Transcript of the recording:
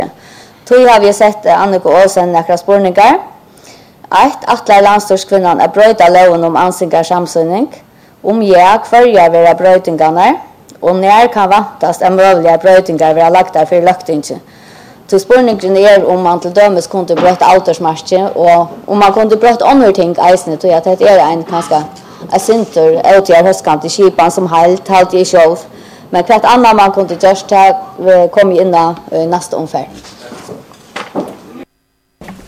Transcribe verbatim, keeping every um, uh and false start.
Tog har vi sett Annika Åsen några spårningar. Ett attlar landstörskvinnan är bröjda loven om ansingar samsynning. Om jag kvarjar våra bröjtingarna. Och när kan vantas en möjliga bröjtingar vara lagt där för löktinge. Till spårningen är om man till dömes kunde bröta autorsmarsche och om man kunde bröta andra ting eisne tror jag att det är en ganska en sinter åtgärd höstkant i kipan som helt halt i själv. Men kvart annat man kunde just ta kom in i nästa omfär.